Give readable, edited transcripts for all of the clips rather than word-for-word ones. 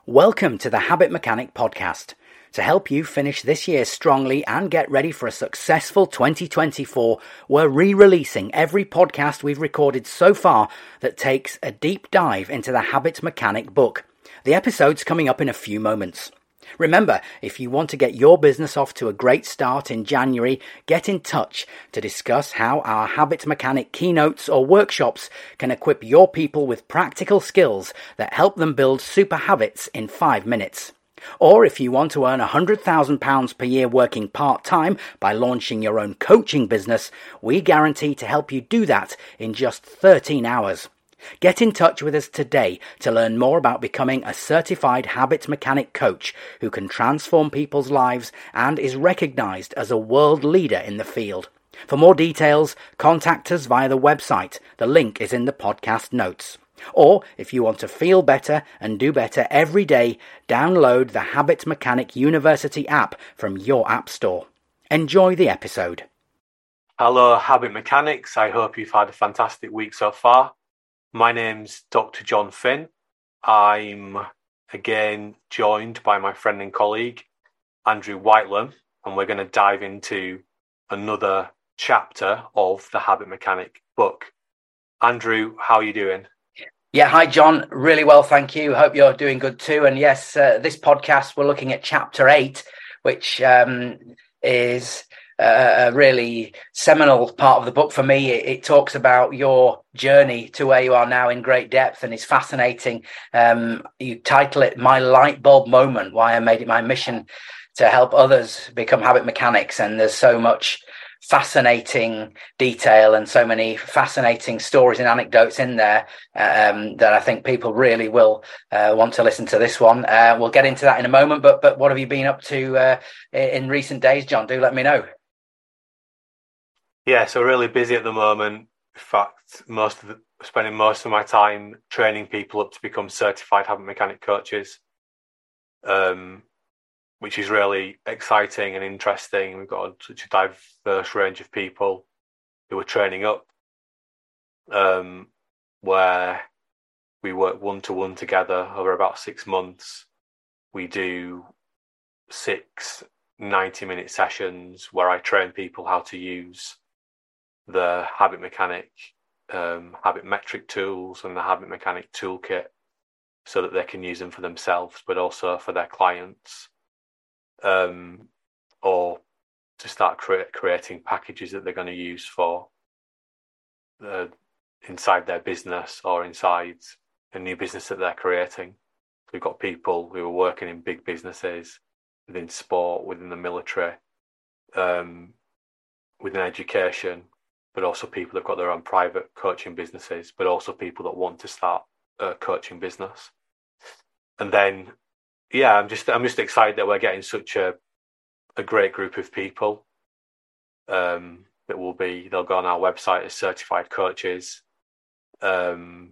Welcome to the Habit Mechanic podcast. To help you finish this year strongly and get ready for a successful 2024, we're re-releasing every podcast we've recorded so far that takes a deep dive into the Habit Mechanic book. The episode's coming up in a few moments. Remember, if you want to get your business off to a great start in January, get in touch to discuss how our Habit Mechanic keynotes or workshops can equip your people with practical skills that help them build super habits in 5 minutes. Or if you want to earn £100,000 per year working part-time by launching your own coaching business, we guarantee to help you do that in just 13 hours. Get in touch with us today to learn more about becoming a certified habit mechanic coach who can transform people's lives and is recognized as a world leader in the field. For more details, contact us via the website. The link is in the podcast notes. Or, if you want to feel better and do better every day, download the Habit Mechanic University app from your app store. Enjoy the episode. Hello, Habit Mechanics. I hope you've had a fantastic week so far. My name's Dr. John Finn. I'm again joined by my friend and colleague, Andrew Whitelam, and we're going to dive into another chapter of the Habit Mechanic book. Andrew, how are you doing? Yeah, hi, John. Really well, thank you. Hope you're doing good too. And yes, this podcast, we're looking at chapter 8, which is a really seminal part of the book for me. It talks about your journey to where you are now in great depth and it's fascinating. You title it My Light Bulb Moment, why I made it my mission to help others become habit mechanics. And there's so much fascinating detail and so many fascinating stories and anecdotes in there that I think people really will want to listen to this one. We'll get into that in a moment, but what have you been up to in recent days, John? Do let me know. Yeah, so really busy at the moment. In fact, spending most of my time training people up to become certified habit mechanic coaches, which is really exciting and interesting. We've got such a diverse range of people who are training up, where we work one-to-one together over about 6 months. We do 6 90-minute sessions where I train people how to use the Habit Mechanic habit metric tools and the Habit Mechanic toolkit so that they can use them for themselves, but also for their clients, or to start creating packages that they're going to use for inside their business or inside a new business that they're creating. We've got people who are working in big businesses, within sport, within the military, within education, but also people that've got their own private coaching businesses, but also people that want to start a coaching business. And then, yeah, I'm just excited that we're getting such a great group of people. They'll go on our website as certified coaches, and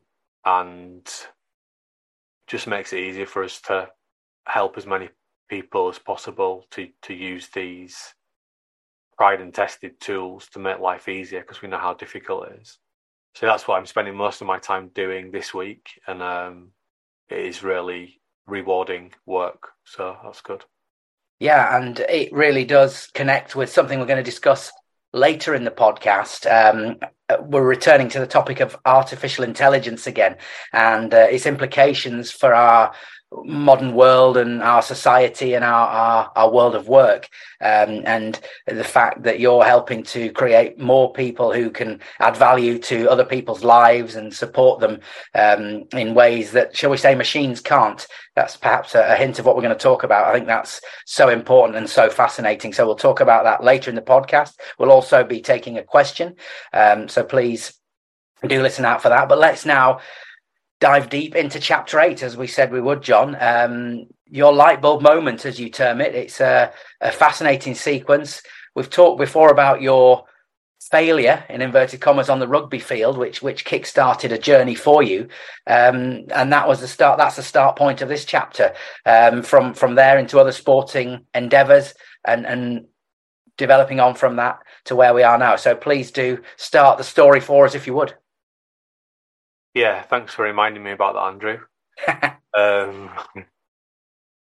just makes it easier for us to help as many people as possible to use these tried and tested tools to make life easier, because we know how difficult it is. So that's what I'm spending most of my time doing this week, and it is really rewarding work, so that's good. Yeah, and it really does connect with something we're going to discuss later in the podcast. We're returning to the topic of artificial intelligence again, and its implications for our modern world and our society and our world of work, and the fact that you're helping to create more people who can add value to other people's lives and support them in ways that, shall we say, machines can't. That's perhaps a hint of what we're going to talk about. I think that's so important and so fascinating. So we'll talk about that later in the podcast. We'll also be taking a question, so please do listen out for that. But let's now dive deep into chapter 8, as we said we would, John. Your light bulb moment, as you term it. It's a fascinating sequence. We've talked before about your failure, in inverted commas, on the rugby field, which kick-started a journey for you. And that was the start. That's the start point of this chapter. From there into other sporting endeavours and developing on from that to where we are now. So please do start the story for us, if you would. Yeah, thanks for reminding me about that, Andrew.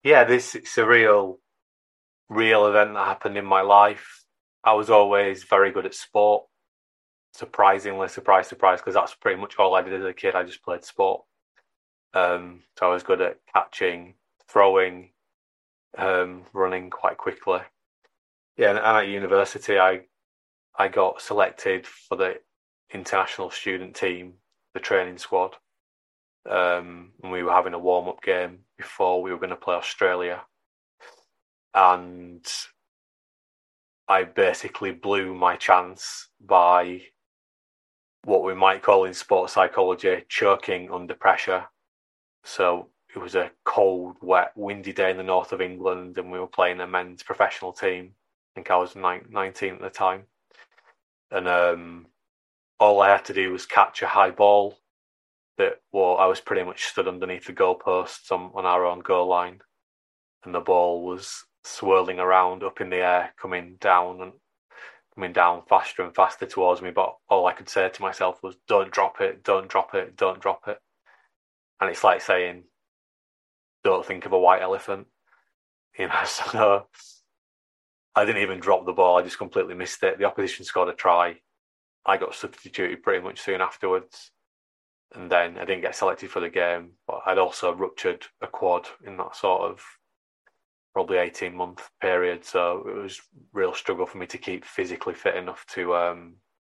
Yeah, it's a real event that happened in my life. I was always very good at sport. Surprisingly, surprise, because that's pretty much all I did as a kid. I just played sport. So I was good at catching, throwing, running quite quickly. Yeah, and at university, I got selected for the international student team, the training squad. And we were having a warm-up game before we were going to play Australia. And I basically blew my chance by what we might call in sports psychology choking under pressure. So it was a cold, wet, windy day in the north of England, and we were playing a men's professional team. I think I was 19 at the time. And all I had to do was catch a high ball that, well, I was pretty much stood underneath the goalposts on our own goal line, and the ball was swirling around up in the air, coming down faster and faster towards me. But all I could say to myself was, "Don't drop it! Don't drop it! Don't drop it!" And it's like saying, "Don't think of a white elephant," you know. So I didn't even drop the ball. I just completely missed it. The opposition scored a try. I got substituted pretty much soon afterwards. And then I didn't get selected for the game, but I'd also ruptured a quad in that sort of probably 18-month period. So it was a real struggle for me to keep physically fit enough to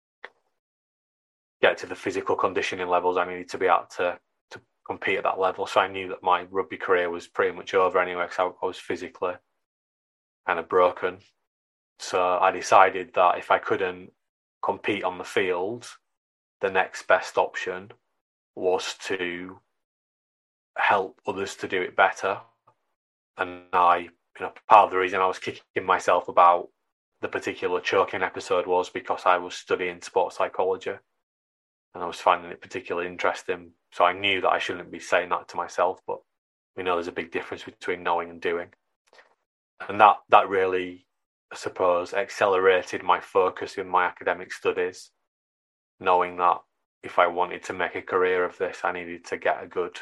get to the physical conditioning levels I needed to be at to compete at that level. So I knew that my rugby career was pretty much over anyway, because I was physically kind of broken. So I decided that if I couldn't compete on the field, the next best option was to help others to do it better. And part of the reason I was kicking myself about the particular choking episode was because I was studying sports psychology and I was finding it particularly interesting. So I knew that I shouldn't be saying that to myself, but we know there's a big difference between knowing and doing. And that really, I suppose, accelerated my focus in my academic studies, knowing that if I wanted to make a career of this, I needed to get a good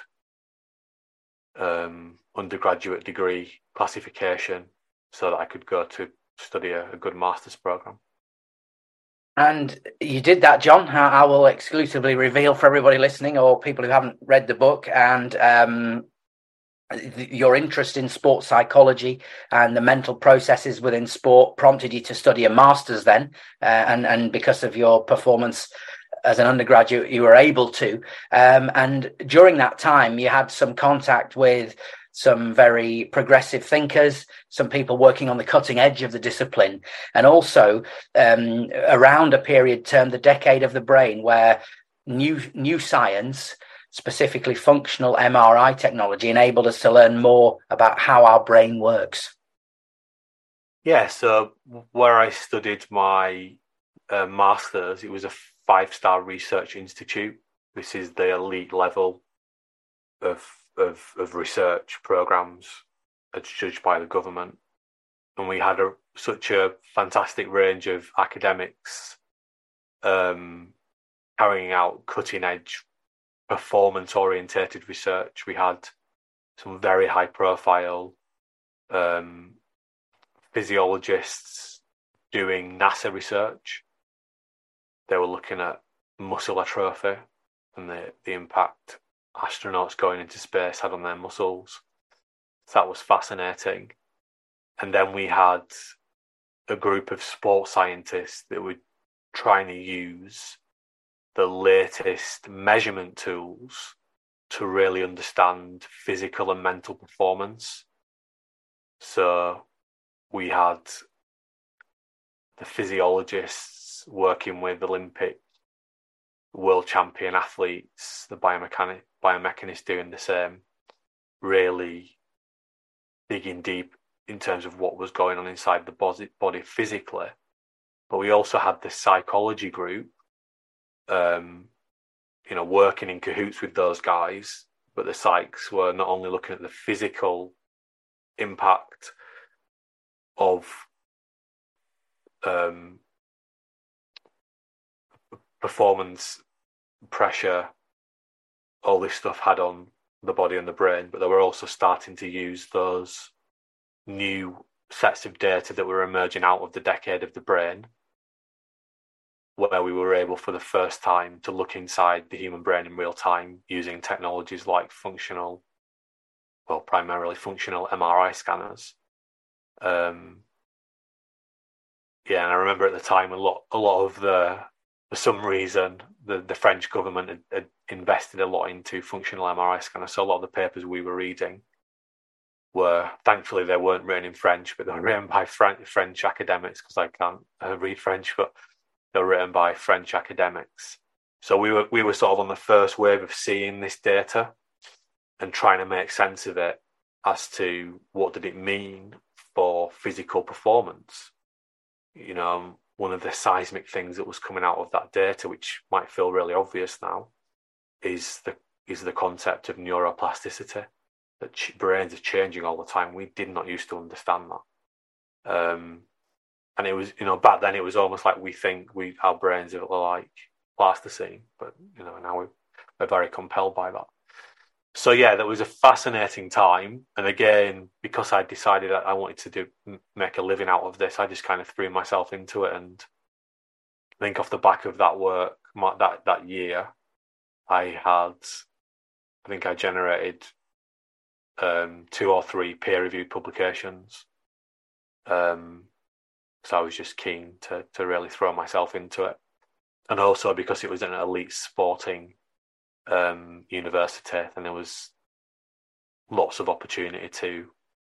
undergraduate degree classification so that I could go to study a good master's program. And you did that, John. I will exclusively reveal for everybody listening or people who haven't read the book, and your interest in sports psychology and the mental processes within sport prompted you to study a master's then, and because of your performance as an undergraduate, you were able to. And during that time, you had some contact with some very progressive thinkers, some people working on the cutting edge of the discipline, and also around a period termed the Decade of the Brain, where new science, specifically functional MRI technology, enabled us to learn more about how our brain works. Yeah, so where I studied my master's, it was a 5-star research institute. This is the elite level of research programs as judged by the government. And we had such a fantastic range of academics carrying out cutting edge performance orientated research. We had some very high profile physiologists doing NASA research. They were looking at muscle atrophy and the impact astronauts going into space had on their muscles. So that was fascinating. And then we had a group of sports scientists that were trying to use the latest measurement tools to really understand physical and mental performance. So we had the physiologists working with Olympic world champion athletes, the biomechanists doing the same, really digging deep in terms of what was going on inside the body physically. But we also had the psychology group, working in cahoots with those guys. But the psychs were not only looking at the physical impact of performance, pressure, all this stuff had on the body and the brain, but they were also starting to use those new sets of data that were emerging out of the decade of the brain, where we were able for the first time to look inside the human brain in real time using technologies like primarily functional MRI scanners. And I remember at the time a lot of for some reason the French government had invested a lot into functional MRI scanners. So a lot of the papers we were reading thankfully they weren't written in French, but they were written by French academics, because I can't read French, but they were written by French academics. So we were sort of on the first wave of seeing this data and trying to make sense of it as to what did it mean for physical performance. One of the seismic things that was coming out of that data, which might feel really obvious now, is the concept of neuroplasticity, that brains are changing all the time. We did not used to understand that. And it was, back then it was almost like we think our brains are like plasticine, but, now we're very compelled by that. So yeah, that was a fascinating time. And again, because I decided that I wanted to make a living out of this, I just kind of threw myself into it. And I think off the back of that work, that year, I generated 2 or 3 peer-reviewed publications. So I was just keen to really throw myself into it. And also because it was an elite sporting university, and there was lots of opportunity to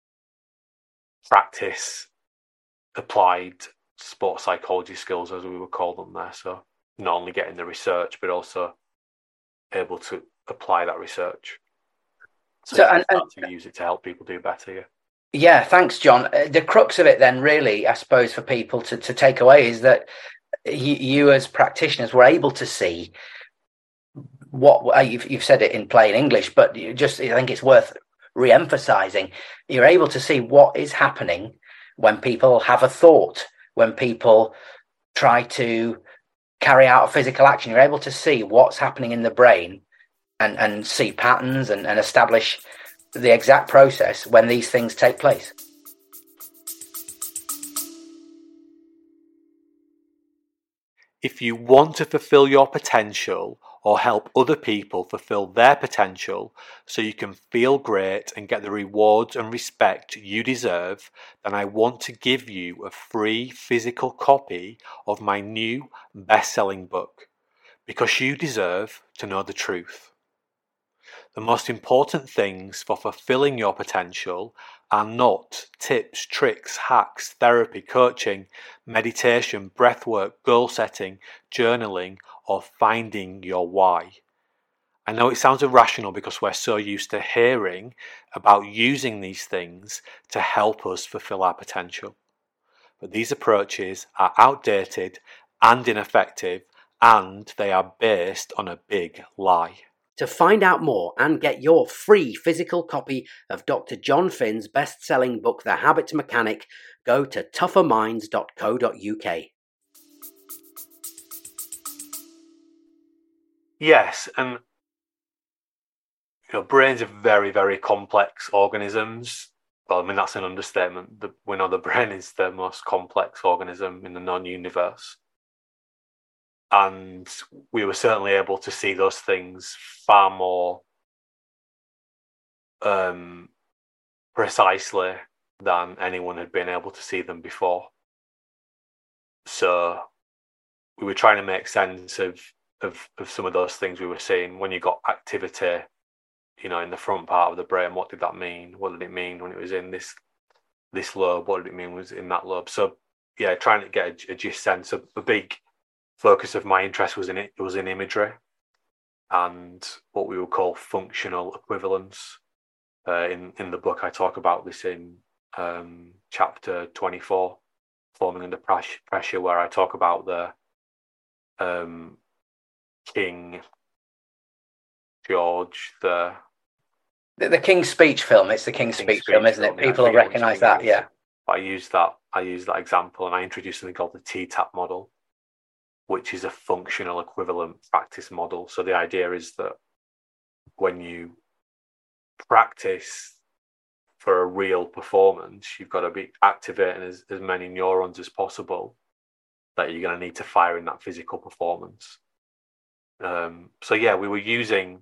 practice applied sports psychology skills, as we would call them there. So not only getting the research, but also able to apply that research. So and to use it to help people do better. Yeah. Yeah, thanks, John. The crux of it then, really, I suppose, for people to take away is that you as practitioners were able to see what you've said it in plain English, but I think it's worth re-emphasizing. You're able to see what is happening when people have a thought, when people try to carry out a physical action. You're able to see what's happening in the brain and see patterns and establish the exact process when these things take place. If you want to fulfill your potential or help other people fulfill their potential so you can feel great and get the rewards and respect you deserve, then I want to give you a free physical copy of my new best-selling book, Because You Deserve to Know the Truth. The most important things for fulfilling your potential are not tips, tricks, hacks, therapy, coaching, meditation, breathwork, goal setting, journaling, or finding your why. I know it sounds irrational because we're so used to hearing about using these things to help us fulfill our potential. But these approaches are outdated and ineffective, and they are based on a big lie. To find out more and get your free physical copy of Dr. John Finn's best-selling book, The Habits Mechanic, go to tougherminds.co.uk. Yes, and brains are very, very complex organisms. Well, I mean, that's an understatement. We know the brain is the most complex organism in the known universe. And we were certainly able to see those things far more precisely than anyone had been able to see them before. So we were trying to make sense of some of those things we were seeing. When you got activity, in the front part of the brain, what did that mean? What did it mean when it was in this lobe? What did it mean when it was in that lobe? So yeah, trying to get a gist sense of the big focus of my interest was in imagery and what we would call functional equivalence. In the book, I talk about this in chapter 24, Performing Under Pressure, where I talk about the King George, the King's Speech film. It's the King's Speech film, isn't it? People will recognise that. Yeah. I use that example, and I introduced something called the T-TAP model, which is a functional equivalent practice model. So the idea is that when you practice for a real performance, you've got to be activating as many neurons as possible that you're going to need to fire in that physical performance. So yeah, we were using,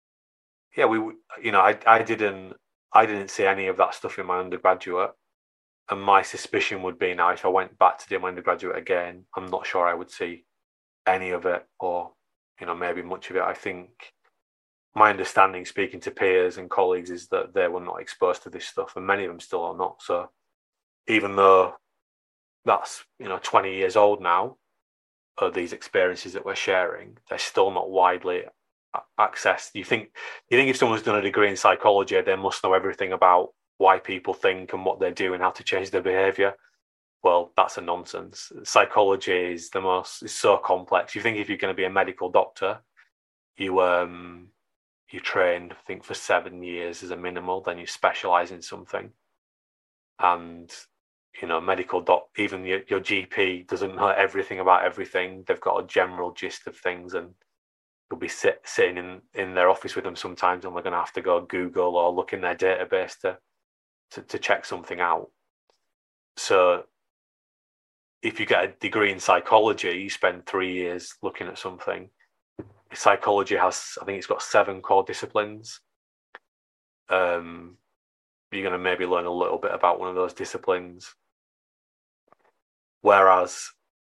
I didn't see any of that stuff in my undergraduate, and my suspicion would be now if I went back to do my undergraduate again, I'm not sure I would see any of it, or maybe much of it. I think my understanding, speaking to peers and colleagues, is that they were not exposed to this stuff, and many of them still are not. So even though that's 20 years old now, of these experiences that we're sharing, they're still not widely accessed. You think if someone's done a degree in psychology, they must know everything about why people think and what they do and how to change their behavior? Well, that's a nonsense. Psychology is so complex. You think if you're going to be a medical doctor, you trained, I think, for 7 years as a minimal, then you specialize in something. And even your GP doesn't know everything about everything. They've got a general gist of things, and you'll be sitting in their office with them sometimes, and they're going to have to go Google or look in their database to check something out. So if you get a degree in psychology, you spend 3 years looking at something. Psychology has, I think it's got 7 core disciplines. You're going to maybe learn a little bit about one of those disciplines. Whereas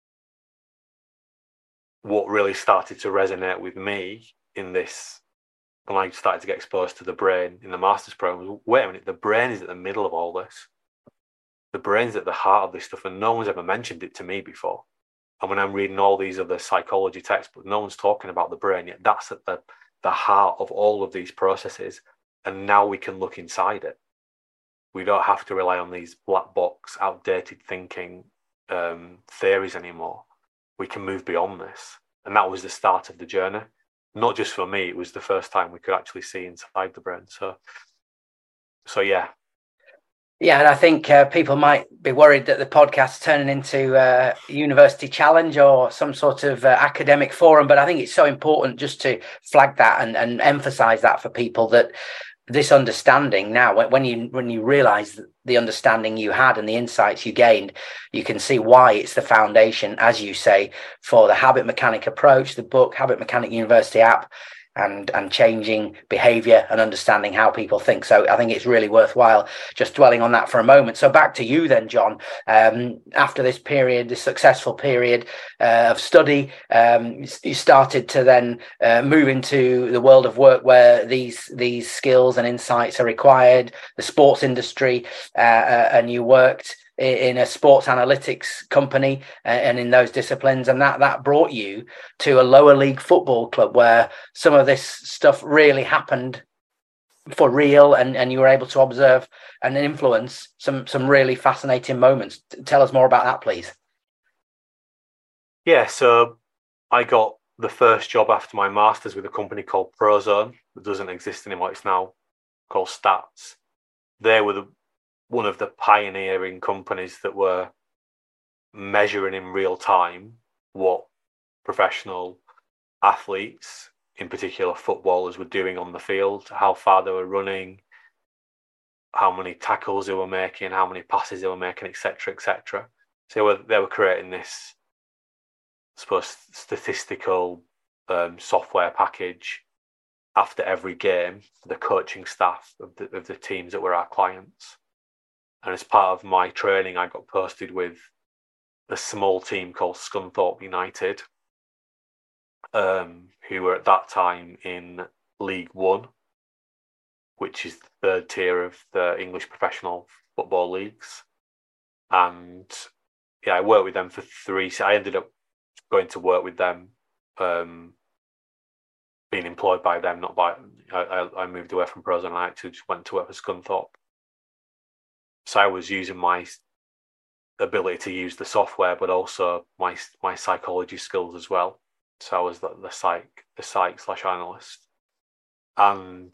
what really started to resonate with me in this, when I started to get exposed to the brain in the master's program, was, wait a minute, the brain is at the middle of all this. The brain's at the heart of this stuff, and no one's ever mentioned it to me before. And when I'm reading all these other psychology textbooks, no one's talking about the brain yet. That's at the heart of all of these processes. And now we can look inside it. We don't have to rely on these black box, outdated thinking theories anymore. We can move beyond this. And that was the start of the journey. Not just for me, it was the first time we could actually see inside the brain. So yeah. Yeah, and I think people might be worried that the podcast's turning into a university challenge or some sort of academic forum, but I think it's so important just to flag that and emphasize that for people, that this understanding now, when you realize the understanding you had and the insights you gained, you can see why it's the foundation, as you say, for the Habit Mechanic approach, the book, Habit Mechanic University app, and changing behavior and understanding how people think. So I think it's really worthwhile just dwelling on that for a moment. So back to you then, John. After this period, this successful period of study, you started to then move into the world of work where these skills and insights are required, the sports industry, and you worked in a sports analytics company and in those disciplines, and that brought you to a lower league football club where some of this stuff really happened for real, and you were able to observe and influence some really fascinating moments. Tell us more about that, please. Yeah, so I got the first job after my master's with a company called Prozone that doesn't exist anymore. It's now called Stats. They were one of the pioneering companies that were measuring in real time what professional athletes, in particular footballers, were doing on the field, how far they were running, how many tackles they were making, how many passes they were making, etc., etc. So they were creating this, I suppose, statistical software package after every game for the coaching staff of the teams that were our clients. And as part of my training, I got posted with a small team called Scunthorpe United, who were at that time in League One, which is the third tier of the English professional football leagues. And yeah, I worked with them for 3. So I ended up going to work with them, being employed by them, not by. I moved away from Prozone and I actually just went to work for Scunthorpe. So I was using my ability to use the software, but also my psychology skills as well. So I was the psych/analyst. And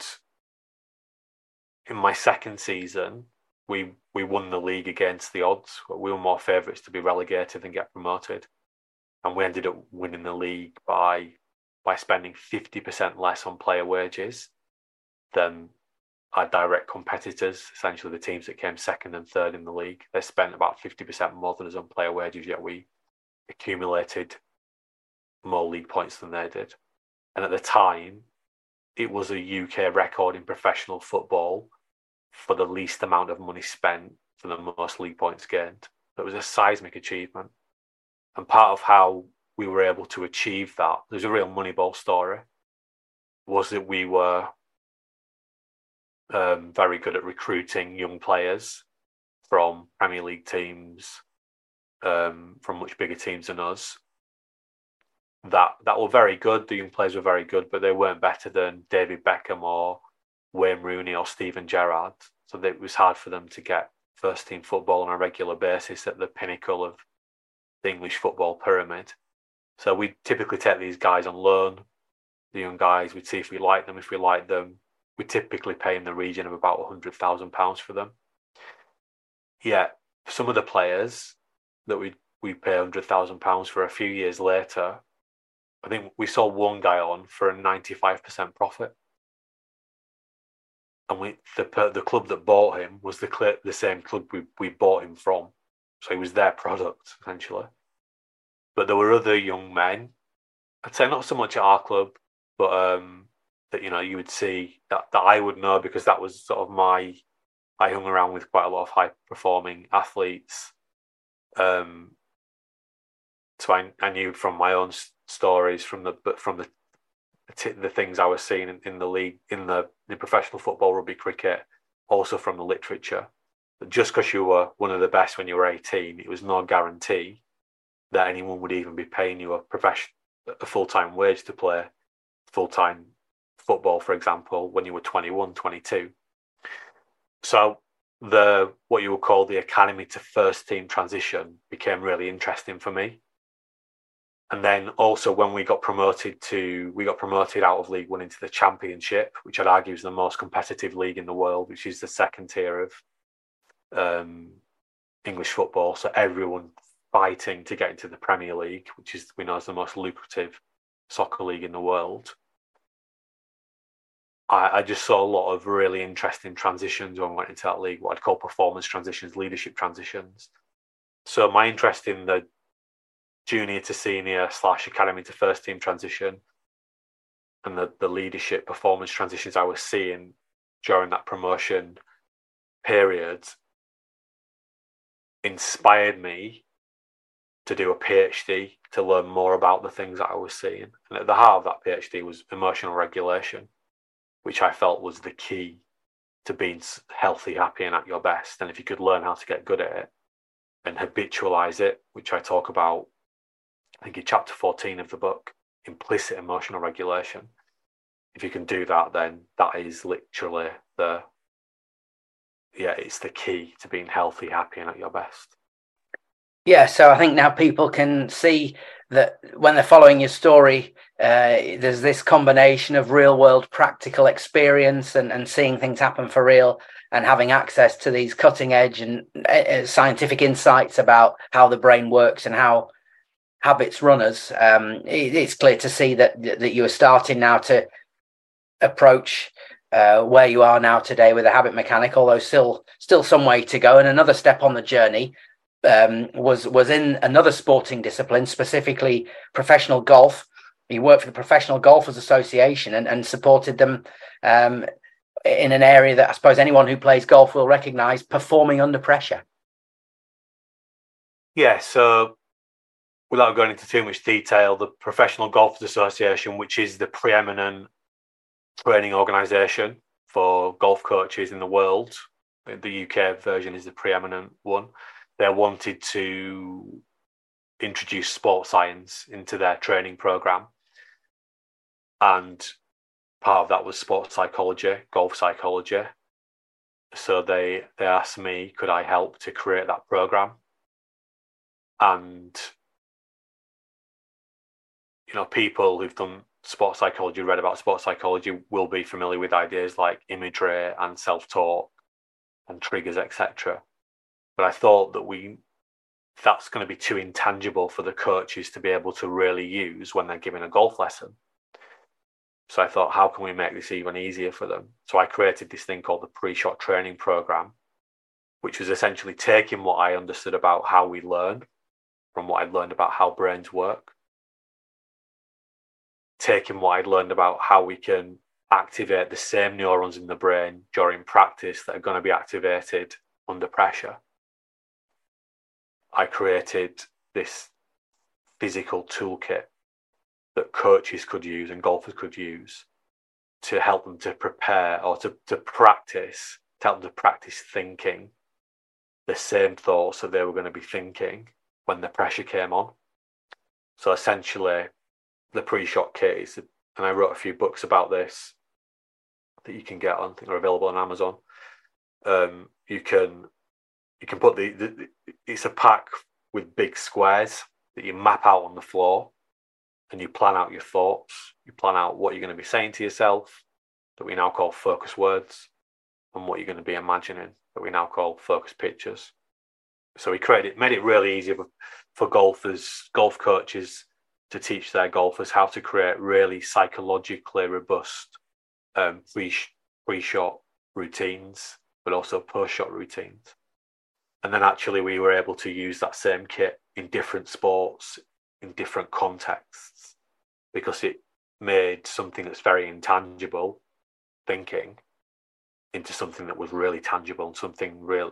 in my second season, we won the league against the odds. We were more favourites to be relegated and get promoted. And we ended up winning the league by spending 50% less on player wages than our direct competitors, essentially the teams that came second and third in the league. They spent about 50% more than us on player wages, yet we accumulated more league points than they did. And at the time, it was a UK record in professional football for the least amount of money spent for the most league points gained. It was a seismic achievement. And part of how we were able to achieve that, there's a real Moneyball story, was that we were very good at recruiting young players from Premier League teams, from much bigger teams than us. That were very good. The young players were very good, but they weren't better than David Beckham or Wayne Rooney or Steven Gerrard. So it was hard for them to get first team football on a regular basis at the pinnacle of the English football pyramid. So we typically take these guys on loan, the young guys. We'd see if we like them. If we like them, we typically pay in the region of about £100,000 for them. Yeah, some of the players that we pay £100,000 for a few years later, I think we saw one guy on for a 95% profit. And the club that bought him was the same club we bought him from. So he was their product, essentially. But there were other young men, I'd say not so much at our club, but that, you would see that I would know, because that was sort of I hung around with quite a lot of high-performing athletes. So I knew from my own stories, from the things I was seeing in the league, in the professional football, rugby, cricket, also from the literature, that just because you were one of the best when you were 18, it was no guarantee that anyone would even be paying you a full-time wage to play full-time football, for example, when you were 21, 22. So what you would call the academy to first team transition became really interesting for me. And then also when we got promoted out of League One into the Championship, which I'd argue is the most competitive league in the world, which is the second tier of English football. So everyone fighting to get into the Premier League, which we know is the most lucrative soccer league in the world. I just saw a lot of really interesting transitions when we went into that league, what I'd call performance transitions, leadership transitions. So my interest in the junior to senior / academy to first team transition and the leadership performance transitions I was seeing during that promotion period inspired me to do a PhD, to learn more about the things that I was seeing. And at the heart of that PhD was emotional regulation, which I felt was the key to being healthy, happy, and at your best. And if you could learn how to get good at it and habitualize it, which I talk about, I think in chapter 14 of the book, implicit emotional regulation. If you can do that, then that is literally it's the key to being healthy, happy, and at your best. Yeah, so I think now people can see that when they're following your story, there's this combination of real world practical experience and seeing things happen for real and having access to these cutting edge and scientific insights about how the brain works and how habits run us. It's clear to see that you are starting now to approach where you are now today with a habit mechanic, although still some way to go. And another step on the journey was in another sporting discipline, specifically professional golf. He worked for the Professional Golfers Association and supported them in an area that I suppose anyone who plays golf will recognise, performing under pressure. Yeah, so without going into too much detail, the Professional Golfers Association, which is the preeminent training organisation for golf coaches in the world, the UK version is the preeminent one. They wanted to introduce sports science into their training program. And part of that was sports psychology, golf psychology. So they asked me, could I help to create that program? And, people who've done sports psychology, read about sports psychology, will be familiar with ideas like imagery and self-talk and triggers, etc. But I thought that's going to be too intangible for the coaches to be able to really use when they're giving a golf lesson. So I thought, how can we make this even easier for them? So I created this thing called the pre-shot training program, which was essentially taking what I understood about how we learn from what I'd learned about how brains work, taking what I'd learned about how we can activate the same neurons in the brain during practice that are going to be activated under pressure. I created this physical toolkit that coaches could use and golfers could use to help them to prepare or to practice, to help them to practice thinking the same thoughts that they were going to be thinking when the pressure came on. So essentially, the pre-shot kit is, and I wrote a few books about this that you can get on, I think they're available on Amazon. You can put it's a pack with big squares that you map out on the floor, and you plan out your thoughts. You plan out what you're going to be saying to yourself, that we now call focus words, and what you're going to be imagining, that we now call focus pictures. So we made it really easy for golfers, golf coaches, to teach their golfers how to create really psychologically robust pre-shot routines, but also post-shot routines. And then actually we were able to use that same kit in different sports, in different contexts, because it made something that's very intangible, thinking, into something that was really tangible and something real,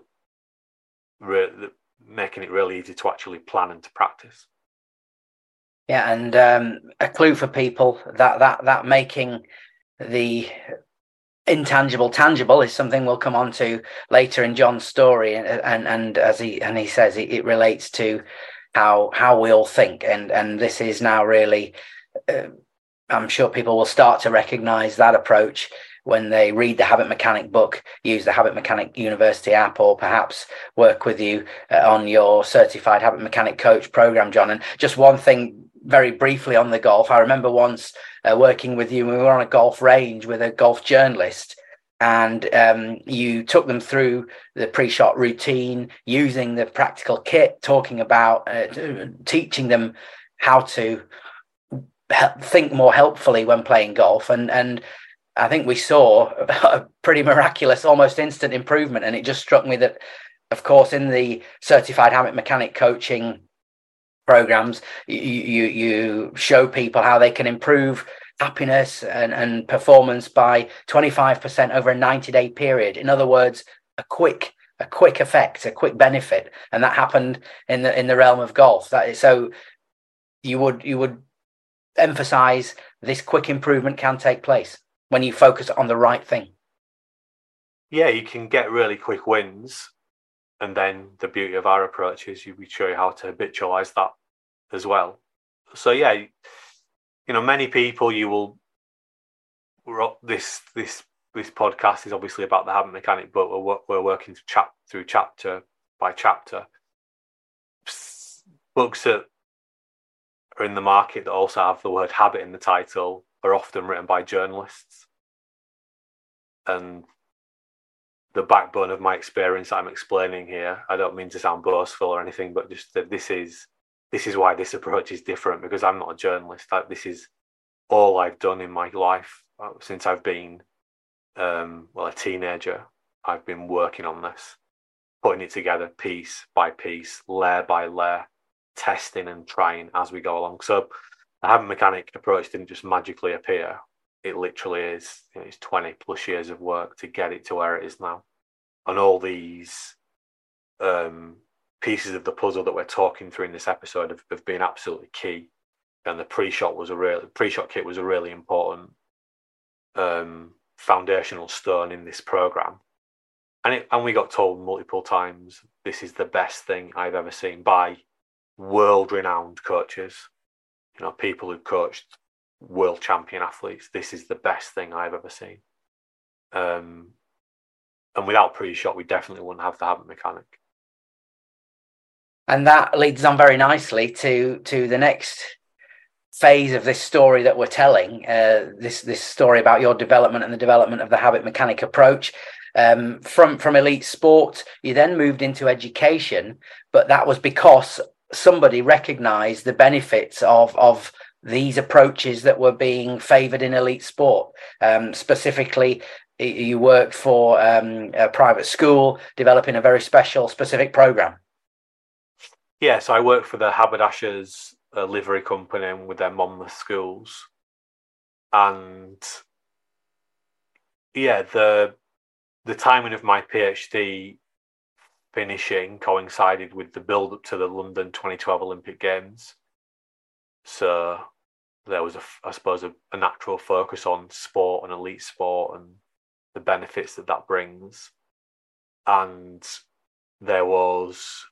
making it really easy to actually plan and to practice. Yeah, and a clue for people that making the intangible tangible is something we'll come on to later in John's story, and as he says, it relates to how we all think, and this is now really I'm sure people will start to recognize that approach when they read the Habit Mechanic book, use the Habit Mechanic University app, or perhaps work with you on your Certified Habit Mechanic Coach program, John. And just one thing very briefly on the golf. I remember once working with you, we were on a golf range with a golf journalist, and you took them through the pre-shot routine using the practical kit, talking about teaching them how to think more helpfully when playing golf. And I think we saw a pretty miraculous, almost instant improvement. And it just struck me that, of course, in the Certified Habit Mechanic coaching programs, you show people how they can improve happiness and performance by 25% over a 90-day period. In other words, a quick effect, a quick benefit. And that happened in the realm of golf. So you would emphasize this quick improvement can take place when you focus on the right thing. Yeah, you can get really quick wins. And then the beauty of our approach is we show you how to habitualize that as well. So yeah, many people this podcast is obviously about the Habit Mechanic, but we're working through chapter by chapter. Books that are in the market that also have the word habit in the title are often written by journalists. And the backbone of my experience I'm explaining here, I don't mean to sound boastful or anything, but just that this is why this approach is different, because I'm not a journalist. This is all I've done in my life since I've been a teenager. I've been working on this, putting it together piece by piece, layer by layer, testing and trying as we go along. So the Habit Mechanic approach didn't just magically appear. It literally is, it's 20 plus years of work to get it to where it is now. And all these pieces of the puzzle that we're talking through in this episode have been absolutely key. And the pre-shot kit was a really important foundational stone in this program. And we got told multiple times, this is the best thing I've ever seen by world-renowned coaches, people who've coached world champion athletes. This is the best thing I've ever seen. And without pre-shot, we definitely wouldn't have the Habit Mechanic. And that leads on very nicely to the next phase of this story that we're telling, this story about your development and the development of the Habit Mechanic approach. From elite sport, you then moved into education, but that was because somebody recognized the benefits of these approaches that were being favoured in elite sport. Specifically, you worked for a private school developing a very specific program. Yeah, so I worked for the Haberdashers livery company with their Monmouth schools. And yeah, the timing of my PhD finishing coincided with the build up to the London 2012 Olympic Games. So there was, I suppose, a natural focus on sport and elite sport and the benefits that brings. And there was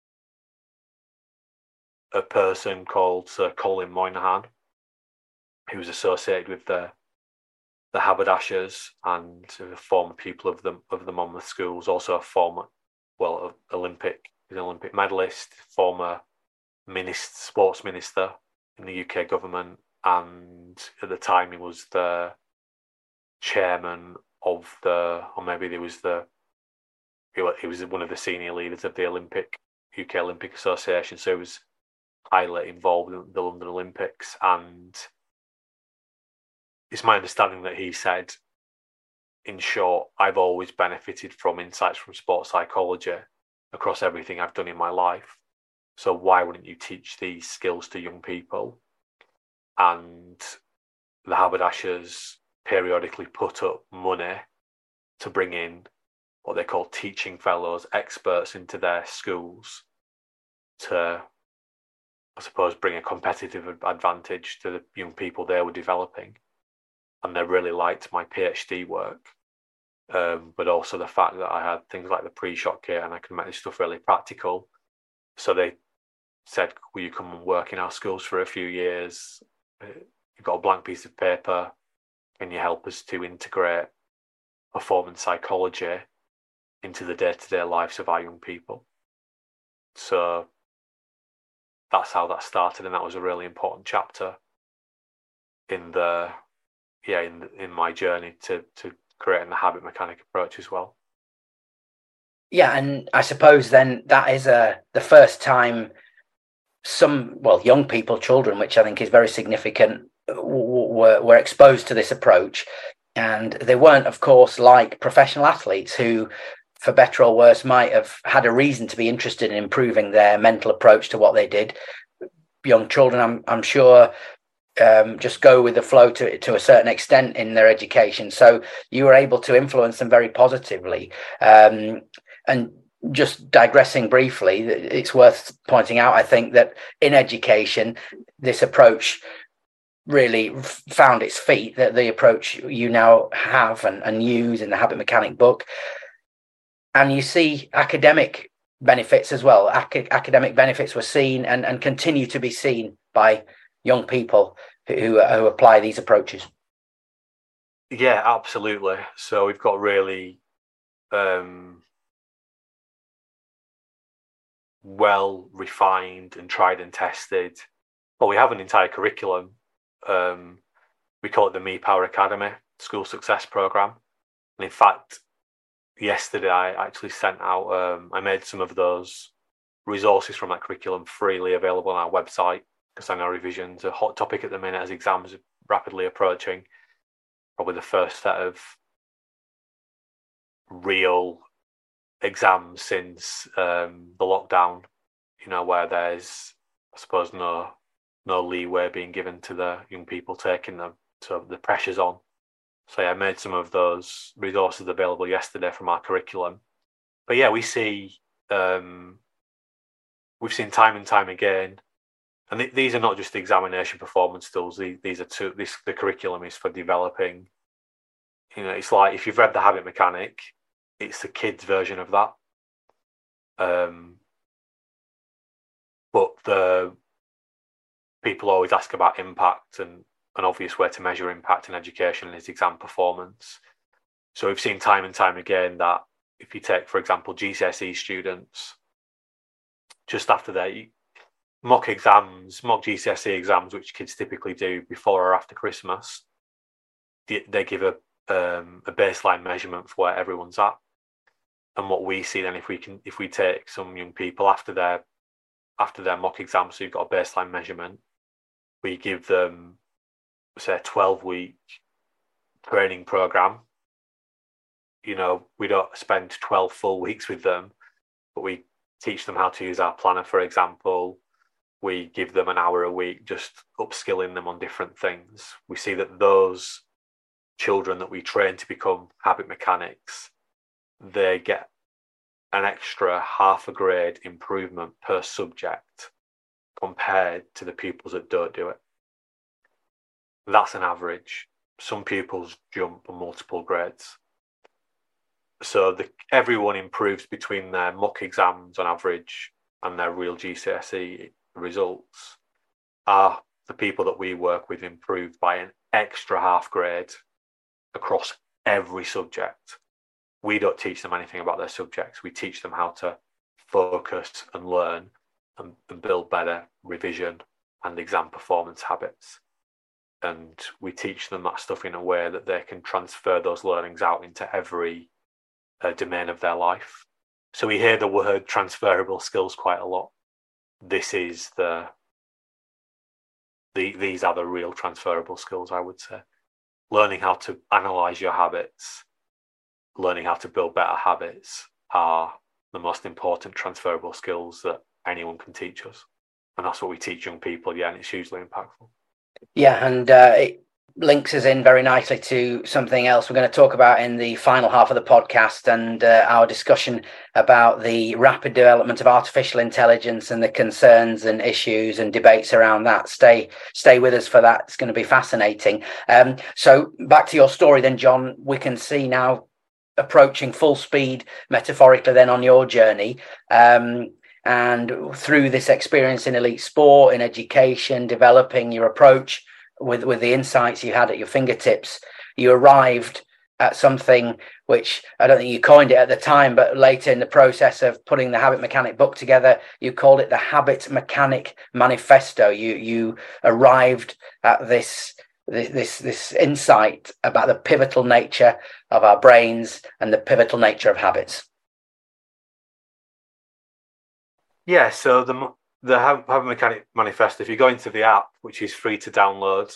a person called Sir Colin Moynihan, who was associated with the Haberdashers and a former pupil of the Monmouth schools, also a former, Olympic medalist, former sports minister in the UK government, and at the time he was the chairman of he was one of the senior leaders of the UK Olympic Association, so he was highly involved in the London Olympics. And it's my understanding that he said, in short, I've always benefited from insights from sports psychology across everything I've done in my life. So why wouldn't you teach these skills to young people? And the Haberdashers periodically put up money to bring in what they call teaching fellows, experts into their schools to, I suppose, bring a competitive advantage to the young people they were developing. And they really liked my PhD work, but also the fact that I had things like the pre-shot kit and I could make this stuff really practical. So they said, will you come and work in our schools for a few years? You've got a blank piece of paper. Can you help us to integrate performance psychology into the day-to-day lives of our young people? So that's how that started, and that was a really important chapter in my journey to creating the habit mechanic approach as well. Yeah, and I suppose then that is the first time young people, children, which I think is very significant, were exposed to this approach. And they weren't, of course, like professional athletes who, for better or worse, might have had a reason to be interested in improving their mental approach to what they did. Young children, I'm sure, just go with the flow to a certain extent in their education. So you were able to influence them very positively. And just digressing briefly, it's worth pointing out, I think, that in education, this approach really found its feet, that the approach you now have and use in the Habit Mechanic book. And you see academic benefits as well. Academic benefits were seen and continue to be seen by young people who apply these approaches. Yeah, absolutely. So we've got really well refined and tried and tested. Well, we have an entire curriculum. We call it the Me Power Academy School Success Program. And in fact, yesterday I actually sent out, I made some of those resources from that curriculum freely available on our website, because I know revision's a hot topic at the minute as exams are rapidly approaching. Probably the first set of real exams since the lockdown, where there's, I suppose, no leeway being given to the young people taking them, so the pressure's on. So yeah, I made some of those resources available yesterday from our curriculum. But yeah, we've seen time and time again, and these are not just examination performance tools. These are the curriculum is for developing. It's like, if you've read The Habit Mechanic, it's the kids' version of that. But the people always ask about impact, and an obvious way to measure impact in education is exam performance. So we've seen time and time again that if you take, for example, GCSE students, just after their mock GCSE exams, which kids typically do before or after Christmas, they give a baseline measurement for where everyone's at. And what we see then, if we take some young people after their mock exam, so you've got a baseline measurement, We give them, say, a 12-week training program. You know, we don't spend 12 full weeks with them, but we teach them how to use our planner, for example. We give them an hour a week, just upskilling them on different things. We see that those children that we train to become habit mechanics, they get an extra half a grade improvement per subject compared to the pupils that don't do it. That's an average. Some pupils jump multiple grades. So everyone improves between their mock exams on average and their real GCSE results. Are the people that we work with improved by an extra half grade across every subject. We don't teach them anything about their subjects. We teach them how to focus and learn and build better revision and exam performance habits. And we teach them that stuff in a way that they can transfer those learnings out into every domain of their life. So we hear the word transferable skills quite a lot. This is these are the real transferable skills, I would say. Learning how to analyze your habits, learning how to build better habits are the most important transferable skills that anyone can teach us. And that's what we teach young people, and it's hugely impactful. Yeah, and it links us in very nicely to something else we're going to talk about in the final half of the podcast, and our discussion about the rapid development of artificial intelligence and the concerns and issues and debates around that. Stay with us for that. It's going to be fascinating. So back to your story then, John. We can see now approaching full speed, metaphorically, then on your journey. And through this experience in elite sport, in education, developing your approach with the insights you had at your fingertips, you arrived at something which I don't think you coined it at the time, but later in the process of putting the Habit Mechanic book together, you called it the Habit Mechanic Manifesto. You arrived at this insight about the pivotal nature of our brains and the pivotal nature of habits. Yeah, so the Habit Mechanic Manifesto, if you go into the app, which is free to download,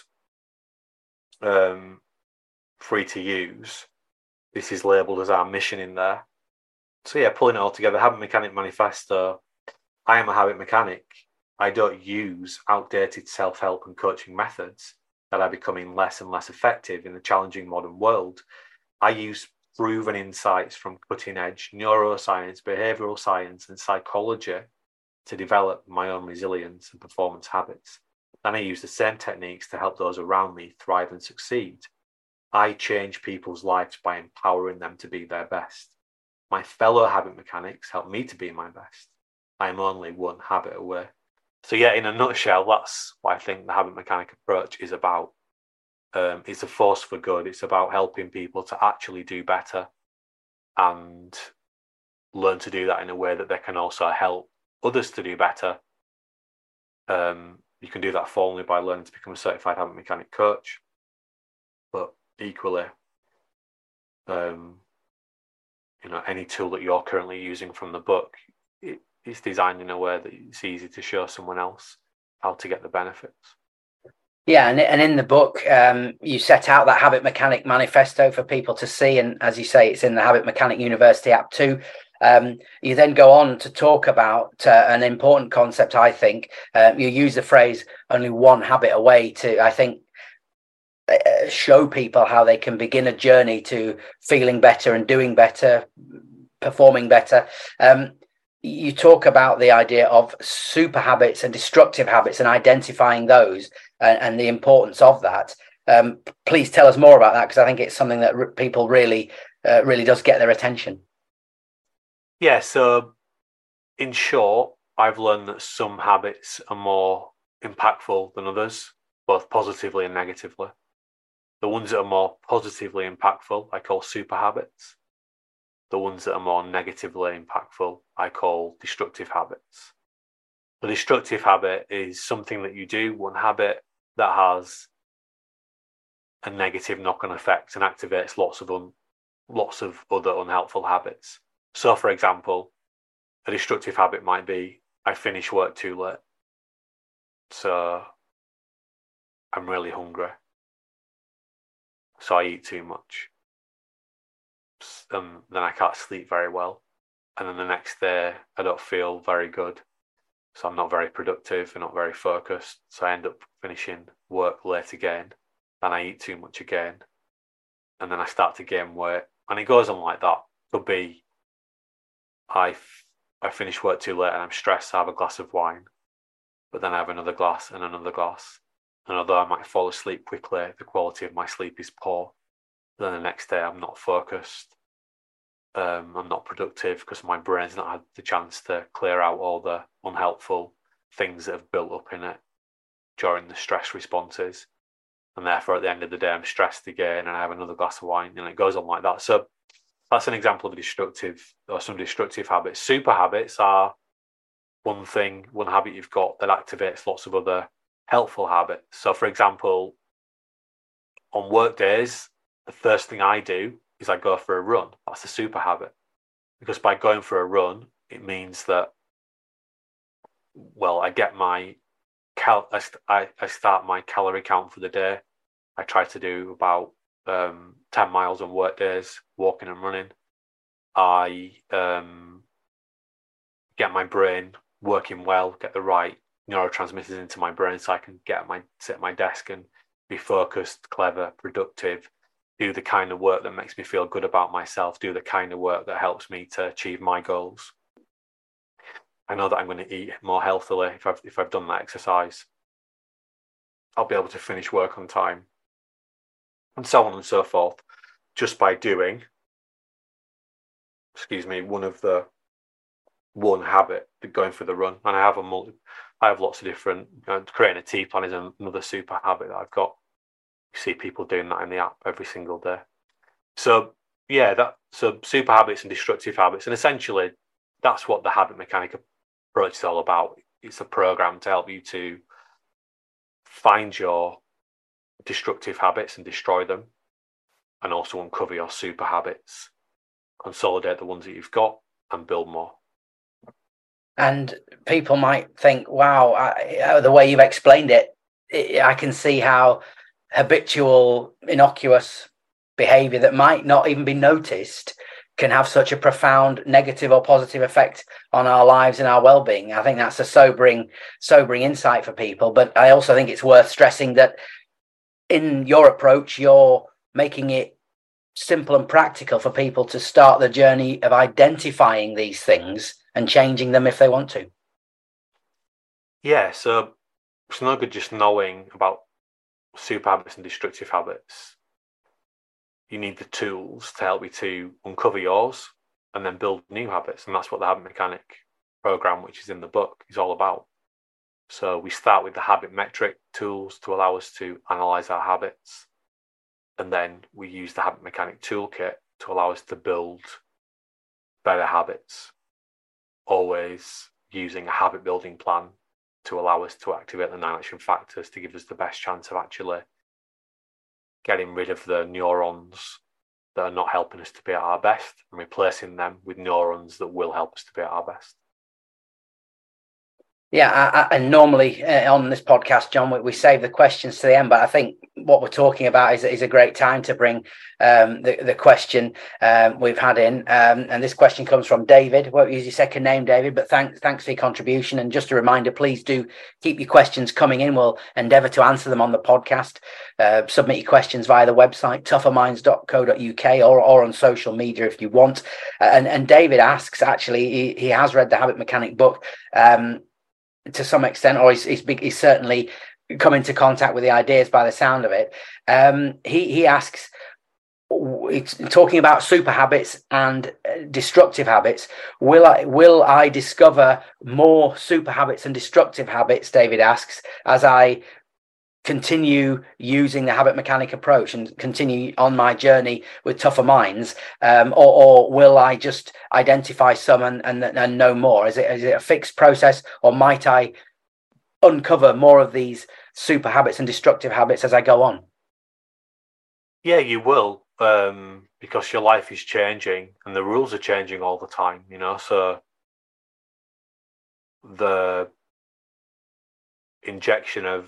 free to use, this is labelled as our mission in there. So yeah, pulling it all together, Habit Mechanic Manifesto. I am a habit mechanic. I don't use outdated self-help and coaching methods that are becoming less and less effective in the challenging modern world. I use proven insights from cutting-edge neuroscience, behavioural science, and psychology to develop my own resilience and performance habits. And I use the same techniques to help those around me thrive and succeed. I change people's lives by empowering them to be their best. My fellow habit mechanics help me to be my best. I'm only one habit away. So yeah, in a nutshell, that's what I think the habit mechanic approach is about. It's a force for good. It's about helping people to actually do better and learn to do that in a way that they can also help others to do better. You can do that formally by learning to become a certified habit mechanic coach, but equally, any tool that you're currently using from the book, it's designed in a way that it's easy to show someone else how to get the benefits. Yeah, and in the book, you set out that Habit Mechanic Manifesto for people to see, and as you say, it's in the Habit Mechanic University app too. You then go on to talk about an important concept, I think. You use the phrase only one habit away to, I think, show people how they can begin a journey to feeling better and doing better, performing better. You talk about the idea of super habits and destructive habits and identifying those and the importance of that. Please tell us more about that, because I think it's something that people really does get their attention. Yeah, so in short, I've learned that some habits are more impactful than others, both positively and negatively. The ones that are more positively impactful, I call super habits. The ones that are more negatively impactful, I call destructive habits. The destructive habit is something that you do, one habit that has a negative knock-on effect and activates lots of other unhelpful habits. So, for example, a destructive habit might be, I finish work too late. So I'm really hungry, so I eat too much. Then I can't sleep very well. And then the next day, I don't feel very good. So I'm not very productive and not very focused. So I end up finishing work late again. Then I eat too much again. And then I start to gain weight. And it goes on like that. Could be I finish work too late and I'm stressed, I have a glass of wine. But then I have another glass and another glass. And although I might fall asleep quickly, the quality of my sleep is poor. Then the next day I'm not focused. I'm not productive because my brain's not had the chance to clear out all the unhelpful things that have built up in it during the stress responses. And therefore, at the end of the day, I'm stressed again and I have another glass of wine, and it goes on like that. So that's an example of some destructive habits. Super habits are one habit you've got that activates lots of other helpful habits. So, for example, on work days, the first thing I do is I go for a run. That's a super habit, because by going for a run, it means that, well, I get my I start my calorie count for the day. I try to do about 10 miles on work days, walking and running. I get my brain working well, get the right neurotransmitters into my brain so I can sit at my desk and be focused, clever, productive, do the kind of work that makes me feel good about myself, do the kind of work that helps me to achieve my goals. I know that I'm going to eat more healthily if I've done that exercise. I'll be able to finish work on time, and so on and so forth, just by doing, one habit, going for the run. And I have lots of different, creating a tea plan is another super habit that I've got. You see people doing that in the app every single day. So yeah, so super habits and destructive habits, and essentially that's what the habit mechanic approach is all about. It's a program to help you to find your destructive habits and destroy them, and also uncover your super habits, consolidate the ones that you've got, and build more. And people might think, wow, the way you've explained it, I can see how habitual, innocuous behavior that might not even be noticed can have such a profound negative or positive effect on our lives and our well-being. I think that's a sobering insight for people. But I also think it's worth stressing that in your approach, you're making it simple and practical for people to start the journey of identifying these things and changing them if they want to. Yeah, so it's no good just knowing about super habits and destructive habits. You need the tools to help you to uncover yours and then build new habits. And that's what the Habit Mechanic program, which is in the book, is all about. So we start with the habit metric tools to allow us to analyze our habits. And then we use the Habit Mechanic toolkit to allow us to build better habits, always using a habit building plan to allow us to activate the 9 action factors to give us the best chance of actually getting rid of the neurons that are not helping us to be at our best and replacing them with neurons that will help us to be at our best. Yeah, and normally on this podcast, John, we save the questions to the end, but I think what we're talking about is a great time to bring the question we've had in. And this question comes from David. Won't use your second name, David, but thanks for your contribution. And just a reminder, please do keep your questions coming in. We'll endeavour to answer them on the podcast. Submit your questions via the website, tougherminds.co.uk, or on social media if you want. And David asks, actually, he has read the Habit Mechanic book to some extent, or he's certainly come into contact with the ideas by the sound of it. He asks, it's talking about super habits and destructive habits. Will I discover more super habits and destructive habits, David asks, as I continue using the Habit Mechanic approach and continue on my journey with Tougher Minds, or will I just identify some and know more? Is it a fixed process, or might I uncover more of these super habits and destructive habits as I go on? Yeah, you will, because your life is changing and the rules are changing all the time, so the injection of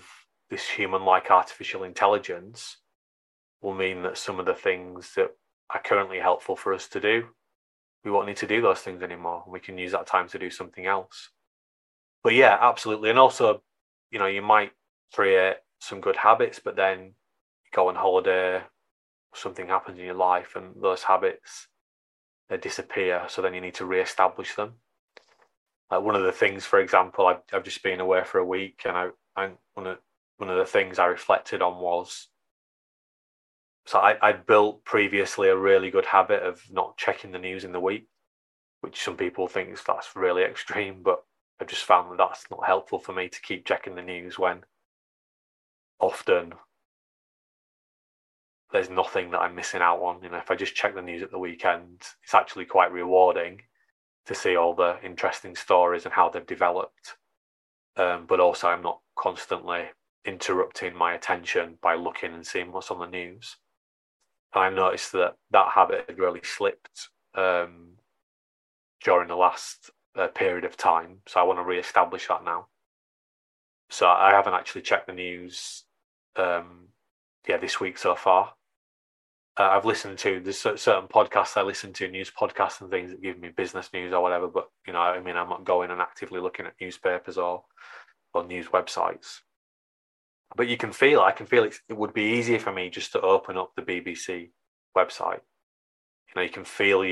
this human-like artificial intelligence will mean that some of the things that are currently helpful for us to do, we won't need to do those things anymore. We can use that time to do something else. But yeah, absolutely. And also, you might create some good habits, but then you go on holiday, something happens in your life, and those habits, they disappear. So then you need to re-establish them. Like one of the things, for example, I've just been away for a week, and one of the things I reflected on was, so I'd built previously a really good habit of not checking the news in the week, which some people think that's really extreme, but I've just found that that's not helpful for me to keep checking the news when often there's nothing that I'm missing out on. If I just check the news at the weekend, it's actually quite rewarding to see all the interesting stories and how they've developed. But also I'm not constantly interrupting my attention by looking and seeing what's on the news. And I noticed that habit had really slipped during the last period of time. So I want to re-establish that now. So I haven't actually checked the news this week so far. I've listened to, there's certain podcasts I listen to, news podcasts and things that give me business news or whatever, but I'm not going and actively looking at newspapers or news websites. But I can feel it would be easier for me just to open up the BBC website. You can feel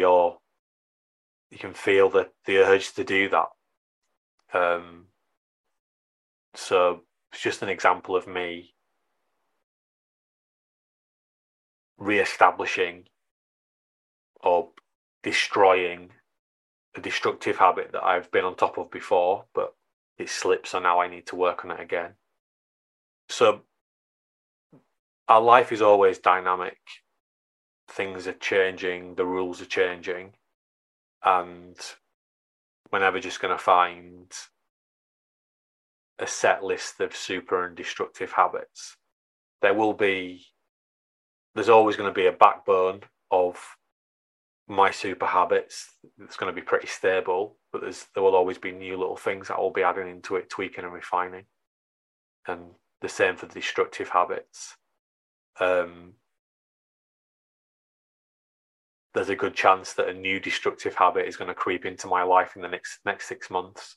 the urge to do that. So it's just an example of me re-establishing or destroying a destructive habit that I've been on top of before, but it slips, so now I need to work on it again. So our life is always dynamic. Things are changing, the rules are changing, and we're never just going to find a set list of super and destructive habits. There's always going to be a backbone of my super habits that's going to be pretty stable, but there will always be new little things that I'll be adding into it, tweaking and refining. And the same for the destructive habits. There's a good chance that a new destructive habit is going to creep into my life in the next 6 months.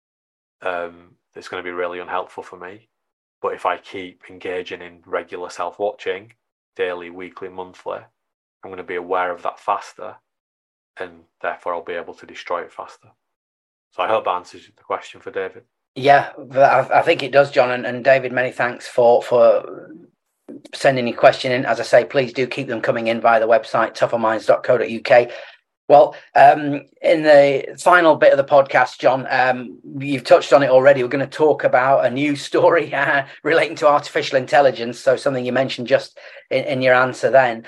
That's going to be really unhelpful for me. But if I keep engaging in regular self-watching, daily, weekly, monthly, I'm going to be aware of that faster, and therefore I'll be able to destroy it faster. So I hope that answers the question for David. Yeah, I think it does, John. And David, many thanks for sending your question in. As I say, please do keep them coming in via the website, tougherminds.co.uk. Well, in the final bit of the podcast, John, you've touched on it already. We're going to talk about a new story relating to artificial intelligence. So something you mentioned just in your answer then.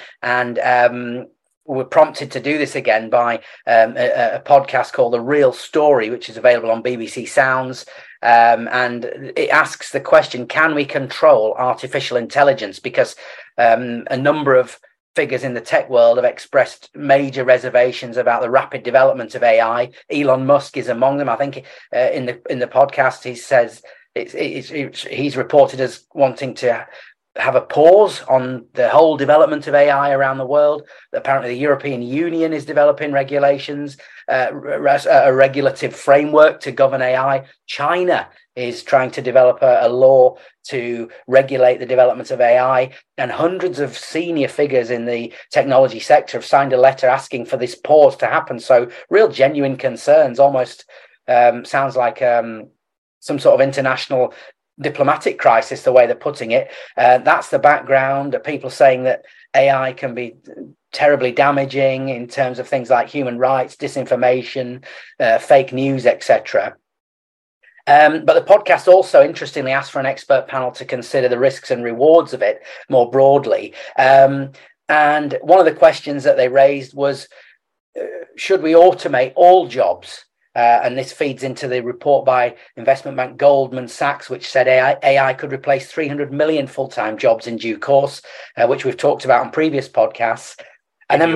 And we're prompted to do this again by a podcast called The Real Story, which is available on BBC Sounds. And it asks the question, can we control artificial intelligence? Because a number of figures in the tech world have expressed major reservations about the rapid development of AI. Elon Musk is among them. I think in the podcast he says he's reported as wanting to have a pause on the whole development of AI around the world. Apparently the European Union is developing regulations, a regulative framework to govern AI. China is trying to develop a law to regulate the development of AI, and hundreds of senior figures in the technology sector have signed a letter asking for this pause to happen. So real genuine concerns, almost sounds like some sort of international diplomatic crisis, the way they're putting it. That's the background. People saying that AI can be terribly damaging in terms of things like human rights, disinformation, fake news, etc. But the podcast also interestingly asked for an expert panel to consider the risks and rewards of it more broadly. And one of the questions that they raised was, should we automate all jobs? And this feeds into the report by investment bank Goldman Sachs, which said AI could replace 300 million full-time jobs in due course, which we've talked about on previous podcasts. And then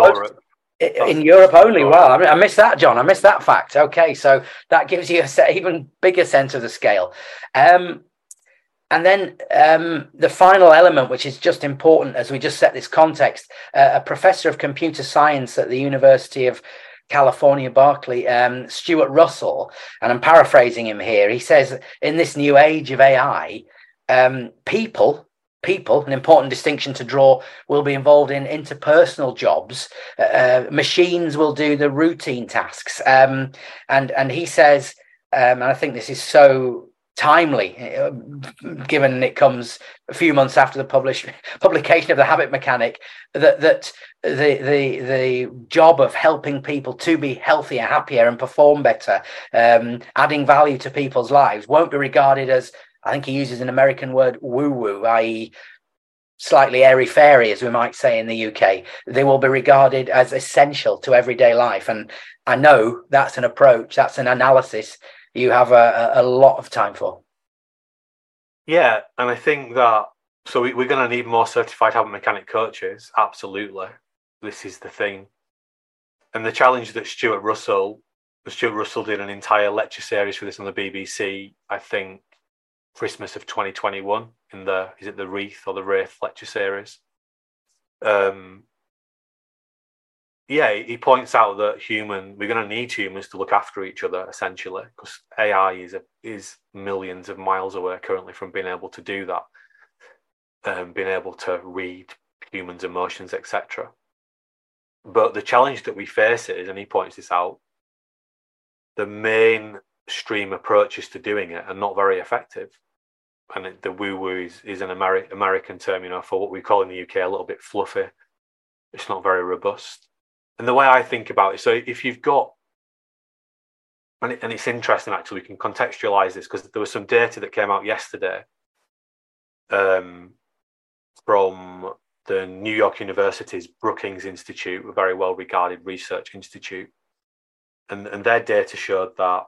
in Europe only. Wow, I missed that, John. I missed that fact. Okay, so that gives you an even bigger sense of the scale. And then the final element, which is just important as we just set this context, a professor of computer science at the University of California, Berkeley, Stuart Russell, and I'm paraphrasing him here. He says, in this new age of AI, people, an important distinction to draw, will be involved in interpersonal jobs. Machines will do the routine tasks. And he says, and I think this is so timely, given it comes a few months after the publication of The Habit Mechanic, that the job of helping people to be healthier, happier, and perform better, adding value to people's lives, won't be regarded as, I think he uses an American word, woo-woo, i.e. slightly airy-fairy, as we might say in the UK. They will be regarded as essential to everyday life. And I know that's an approach, that's an analysis you have a lot of time for. Yeah, and I think that, so we're going to need more certified habit mechanic coaches, absolutely. This is the thing. And the challenge that Stuart Russell did an entire lecture series for this on the BBC, I think, Christmas of 2021, in the Wreath or the Wraith lecture series. Yeah, he points out that we're going to need humans to look after each other, essentially, because AI is millions of miles away currently from being able to do that, being able to read humans' emotions, etc. But the challenge that we face is, and he points this out, the mainstream approaches to doing it are not very effective. And the woo-woo is an American term, for what we call in the UK a little bit fluffy. It's not very robust. And the way I think about it, so if you've got, and it's interesting actually, we can contextualize this because there was some data that came out yesterday from the New York University's Brookings Institute, a very well-regarded research institute. And their data showed that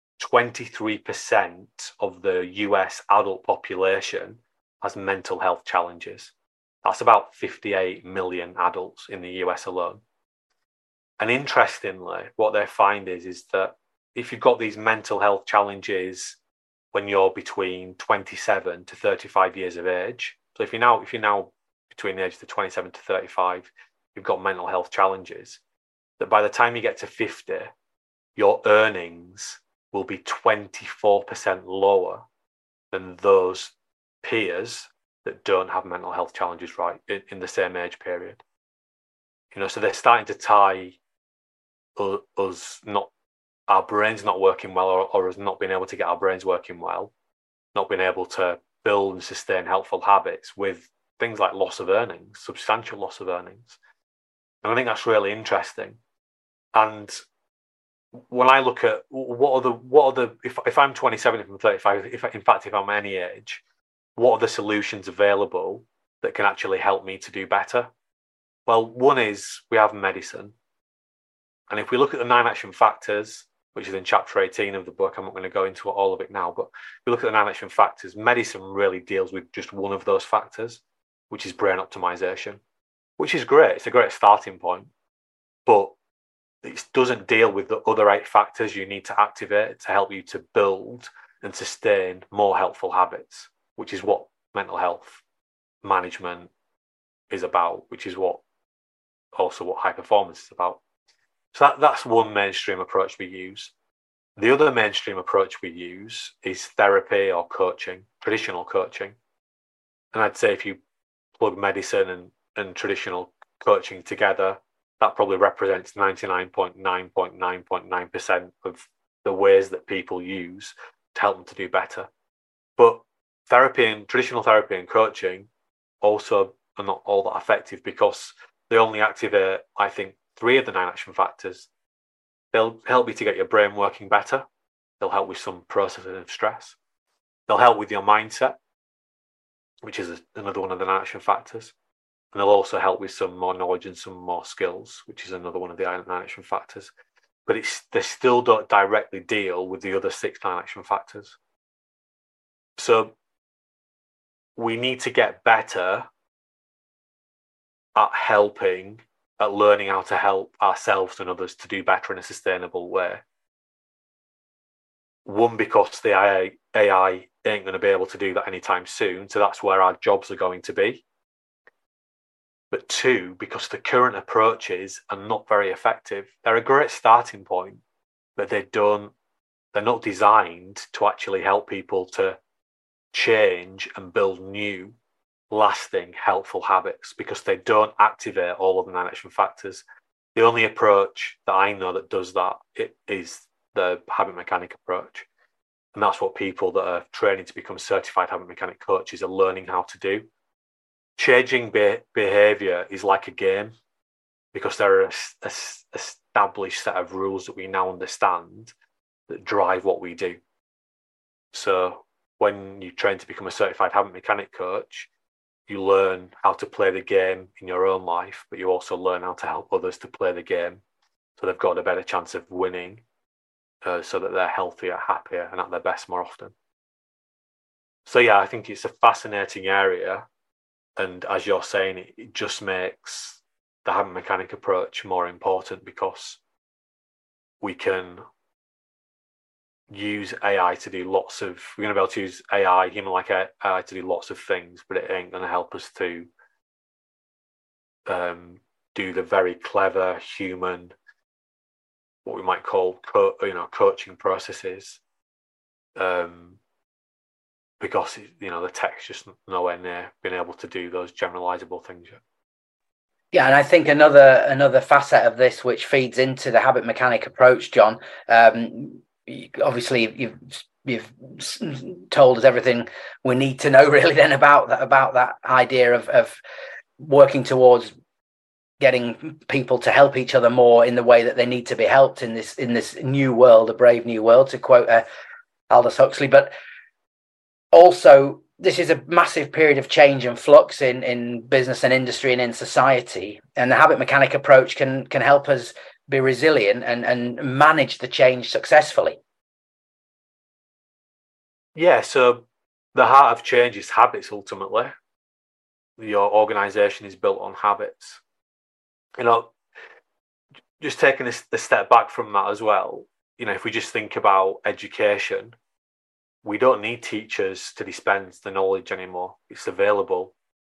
23% of the US adult population has mental health challenges. That's about 58 million adults in the US alone. And interestingly, what they find is that if you've got these mental health challenges when you're between 27 to 35 years of age, so if you're now between the ages of 27 to 35, you've got mental health challenges, that by the time you get to 50, your earnings will be 24% lower than those peers that don't have mental health challenges right in the same age period. So they're starting to tie us not, our brains not working well, or us not being able to get our brains working well, not being able to build and sustain helpful habits with things like loss of earnings, substantial loss of earnings. And I think that's really interesting. And when I look at what are the if I'm 27, if I'm 35, if I'm any age, what are the solutions available that can actually help me to do better? Well, one is we have medicine. And if we look at the 9 action factors, which is in chapter 18 of the book, I'm not going to go into all of it now, but if we look at the 9 action factors, medicine really deals with just one of those factors, which is brain optimization, which is great. It's a great starting point, but it doesn't deal with the other 8 factors you need to activate to help you to build and sustain more helpful habits, which is what mental health management is about, which is what high performance is about. So that's one mainstream approach we use. The other mainstream approach we use is therapy or coaching, traditional coaching. And I'd say if you plug medicine and traditional coaching together, that probably represents 99.9.9.9% of the ways that people use to help them to do better. But traditional therapy and coaching also are not all that effective because they only activate, I think, 3 of the 9 action factors. They'll help you to get your brain working better. They'll help with some processing of stress. They'll help with your mindset, which is another one of the 9 action factors. And they'll also help with some more knowledge and some more skills, which is another one of the 9 action factors. But they still don't directly deal with the other 6 9 action factors. So we need to get better at learning how to help ourselves and others to do better in a sustainable way. One, because the AI ain't going to be able to do that anytime soon. So that's where our jobs are going to be. But 2, because the current approaches are not very effective. They're a great starting point, but they're not designed to actually help people to change and build new, lasting, helpful habits, because they don't activate all of the 9 action factors. The only approach that I know that does that is the habit mechanic approach. And that's what people that are training to become certified habit mechanic coaches are learning how to do. Changing behavior is like a game, because there are a established set of rules that we now understand that drive what we do. So when you train to become a certified habit mechanic coach, you learn how to play the game in your own life, but you also learn how to help others to play the game, so they've got a better chance of winning, so that they're healthier, happier, and at their best more often. So yeah, I think it's a fascinating area, and as you're saying, it just makes the habit mechanic approach more important, because we can use AI to do we're going to be able to use AI, human-like AI, to do lots of things, but it ain't going to help us to do the very clever human, what we might call coaching processes, because the tech's just nowhere near being able to do those generalizable things yet. Yeah, and I think another facet of this, which feeds into the habit mechanic approach, John. Obviously, you've told us everything we need to know, really, then about that idea of working towards getting people to help each other more in the way that they need to be helped in this new world, a brave new world, to quote Aldous Huxley. But also, this is a massive period of change and flux in business and industry and in society, and the habit mechanic approach can help us be resilient and manage the change successfully. Yeah, so the heart of change is habits. Ultimately, your organization is built on habits. Just taking the step back from that as well, if we just think about education, we don't need teachers to dispense the knowledge anymore. It's available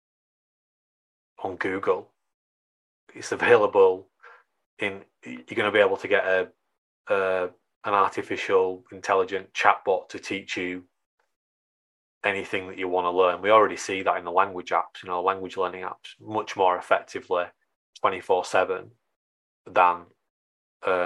on Google. It's available you're going to be able to get an artificial intelligent chatbot to teach you anything that you want to learn. We already see that in the language apps, language learning apps, much more effectively 24/7 than a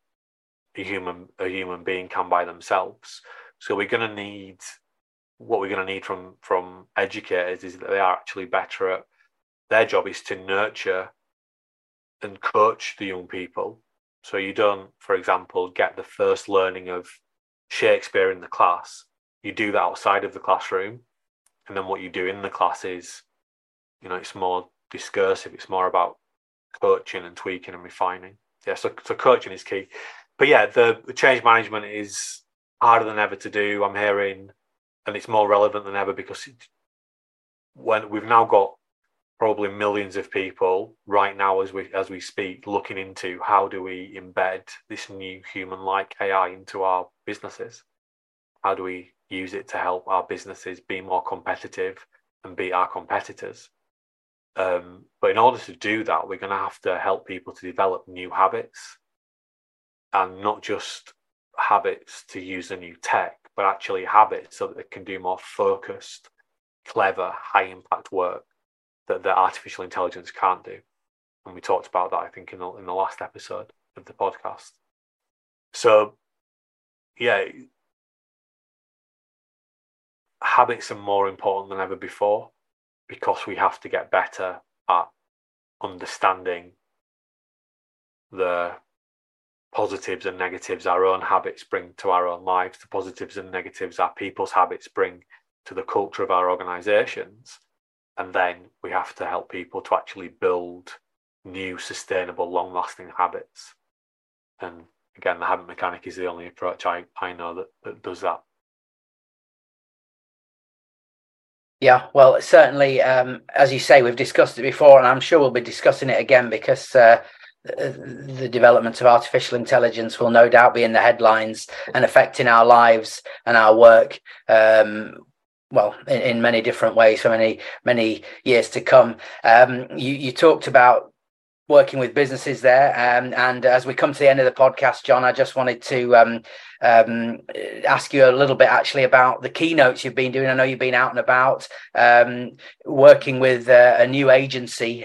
human being can by themselves. So what we're going to need from educators is that they are actually better at their job is to nurture and coach the young people. So you don't, for example, get the first learning of Shakespeare in the class. You do that outside of the classroom, and then what you do in the class is, it's more discursive. It's more about coaching and tweaking and refining. Yeah, so coaching is key. But yeah, the change management is harder than ever to do, I'm hearing, and it's more relevant than ever, because when we've now got probably millions of people right now as we speak looking into how do we embed this new human-like AI into our businesses? How do we use it to help our businesses be more competitive and beat our competitors? But in order to do that, we're going to have to help people to develop new habits, and not just habits to use the new tech, but actually habits so that they can do more focused, clever, high-impact work that the artificial intelligence can't do. And we talked about that, I think, in the last episode of the podcast. So, yeah, habits are more important than ever before, because we have to get better at understanding the positives and negatives our own habits bring to our own lives, the positives and negatives our people's habits bring to the culture of our organizations. And then we have to help people to actually build new, sustainable, long-lasting habits. And again, the habit mechanic is the only approach I know that does that. Yeah, well, certainly, as you say, we've discussed it before, and I'm sure we'll be discussing it again, because the development of artificial intelligence will no doubt be in the headlines and affecting our lives and our work, well, in many different ways for many years to come. You talked about working with businesses there, and as we come to the end of the podcast, John, I just wanted to ask you a little bit actually about the keynotes you've been doing. I know you've been out and about working with a new agency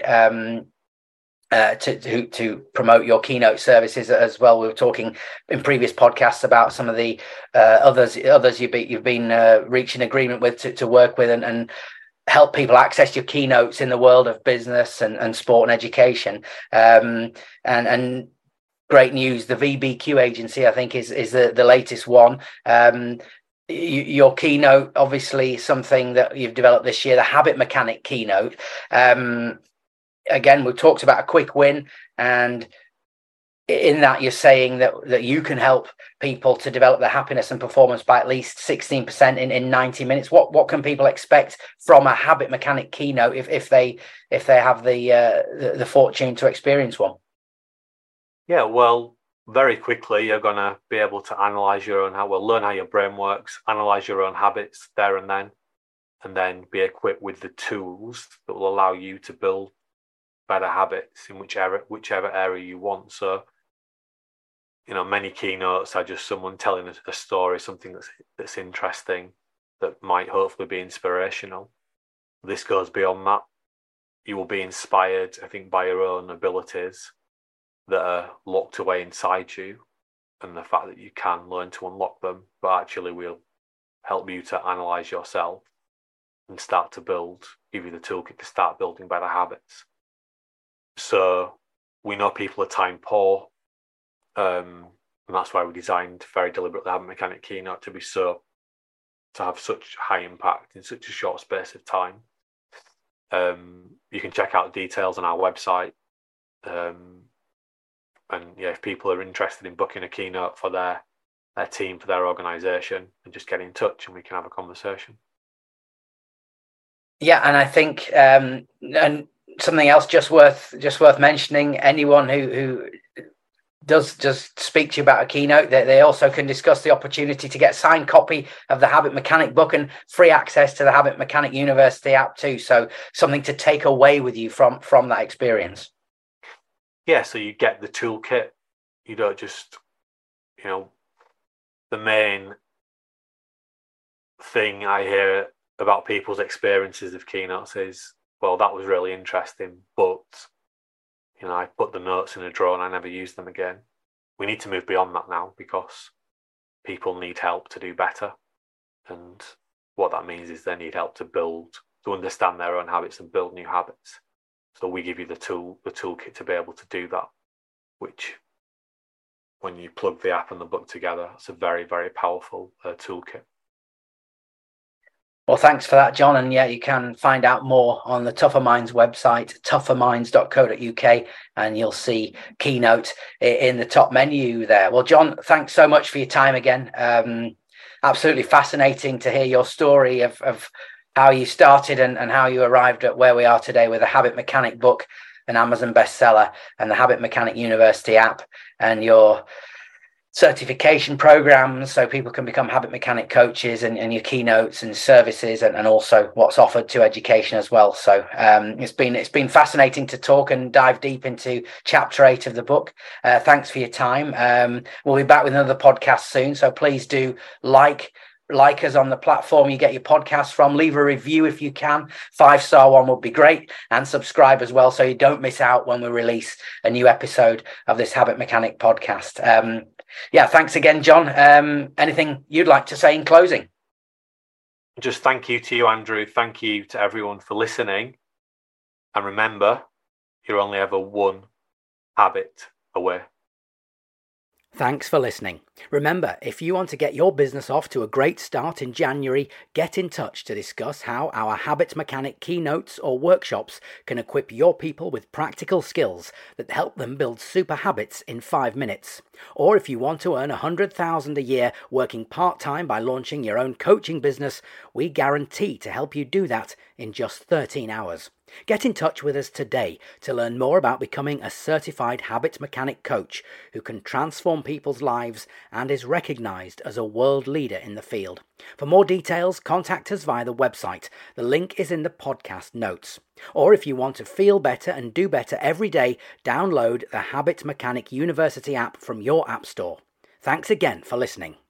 to promote your keynote services as well. We were talking in previous podcasts about some of the others you've been reaching agreement with to work with and help people access your keynotes in the world of business and sport and education. And great news, the VBQ agency, I think, is the latest one. Your keynote, obviously something that you've developed this year, the Habit Mechanic keynote. Again, we've talked about a quick win, and in that you're saying that you can help people to develop their happiness and performance by at least 16% in 90 minutes. What can people expect from a Habit Mechanic keynote if they have the fortune to experience one? Yeah, well, very quickly you're going to be able to analyze your own learn how your brain works, analyze your own habits there and then be equipped with the tools that will allow you to build better habits in whichever area you want. So, many keynotes are just someone telling a story, something that's interesting, that might hopefully be inspirational. This goes beyond that. You will be inspired, I think, by your own abilities that are locked away inside you, and the fact that you can learn to unlock them, but actually will help you to analyze yourself and start to give you the toolkit to start building better habits. So we know people are time poor, and that's why we designed very deliberately the Habit Mechanic keynote to have such high impact in such a short space of time. You can check out the details on our website, and if people are interested in booking a keynote for their team, for their organization, and just get in touch and we can have a conversation. Yeah, and I think and something else just worth mentioning, anyone who does just speak to you about a keynote, that they also can discuss the opportunity to get a signed copy of the Habit Mechanic book and free access to the Habit Mechanic University app too. So something to take away with you from that experience. Yeah, so you get the toolkit. You don't just, the main thing I hear about people's experiences of keynotes is, well, that was really interesting, but I put the notes in a drawer and I never used them again. We need to move beyond that now, because people need help to do better. And what that means is they need help to understand their own habits and build new habits. So we give you the toolkit to be able to do that, which, when you plug the app and the book together, it's a very, very powerful toolkit. Well, thanks for that, John. And yeah, you can find out more on the Tougher Minds website, tougherminds.co.uk, and you'll see keynote in the top menu there. Well, John, thanks so much for your time again. Absolutely fascinating to hear your story of how you started and how you arrived at where we are today with the Habit Mechanic book, an Amazon bestseller, and the Habit Mechanic University app, and your certification programs so people can become habit mechanic coaches, and your keynotes and services, and also what's offered to education as well. So it's been fascinating to talk and dive deep into chapter 8 of the book. Thanks for your time. We'll be back with another podcast soon, so please do like us on the platform you get your podcast from. Leave a review if you can. 5-star one would be great, and subscribe as well so you don't miss out when we release a new episode of this Habit Mechanic podcast. Thanks again, John. Anything you'd like to say in closing? Just thank you to you, Andrew. Thank you to everyone for listening. And remember, you're only ever one habit away. Thanks for listening. Remember, if you want to get your business off to a great start in January, get in touch to discuss how our Habit Mechanic keynotes or workshops can equip your people with practical skills that help them build super habits in 5 minutes. Or if you want to earn $100,000 a year working part-time by launching your own coaching business, we guarantee to help you do that in just 13 hours. Get in touch with us today to learn more about becoming a certified habit mechanic coach who can transform people's lives and is recognised as a world leader in the field. For more details, contact us via the website. The link is in the podcast notes. Or if you want to feel better and do better every day, download the Habit Mechanic University app from your app store. Thanks again for listening.